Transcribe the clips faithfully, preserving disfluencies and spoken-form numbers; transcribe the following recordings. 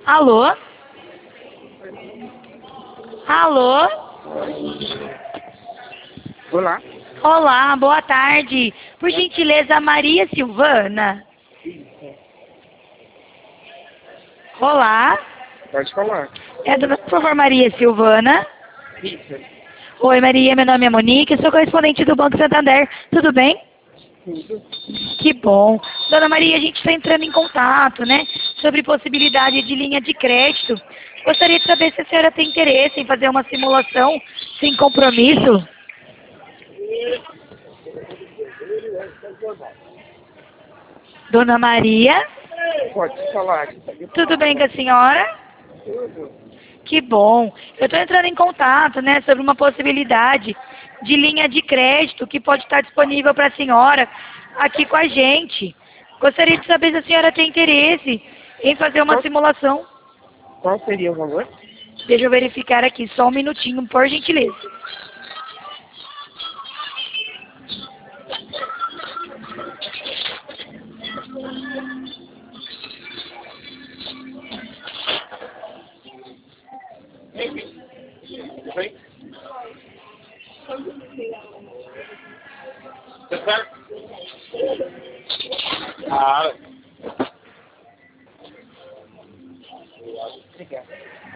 Alô? Alô? Olá. Olá, boa tarde. Por gentileza, Maria Silvana? Olá? Pode falar. É, dona, por favor, Maria Silvana? Isso. Oi, Maria, meu nome é Monique, sou correspondente do Banco Santander. Tudo bem? Tudo. Que bom. Dona Maria, a gente está entrando em contato, né, sobre possibilidade de linha de crédito. Gostaria de saber se a senhora tem interesse em fazer uma simulação sem compromisso. Dona Maria, Pode falar. tudo bem com a senhora? Tudo. Que bom. Eu estou entrando em contato, né, sobre uma possibilidade de linha de crédito que pode estar disponível para a senhora aqui com a gente. Gostaria de saber se a senhora tem interesse em fazer uma Qual, simulação. qual seria o valor? Deixa eu verificar aqui, só um minutinho, por gentileza. Oi? Tá certo? Ah. Obrigado.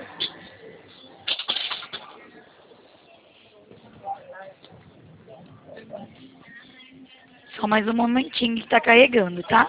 Só mais um momentinho que está carregando, tá?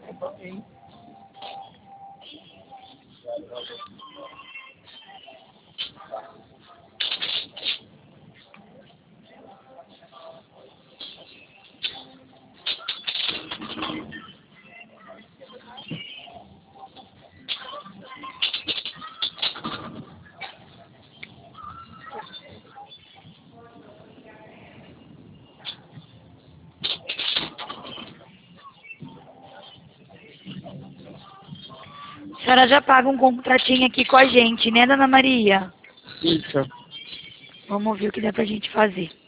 A senhora já paga um contratinho aqui com a gente, né, dona Maria? Isso. Vamos ver o que dá pra gente fazer.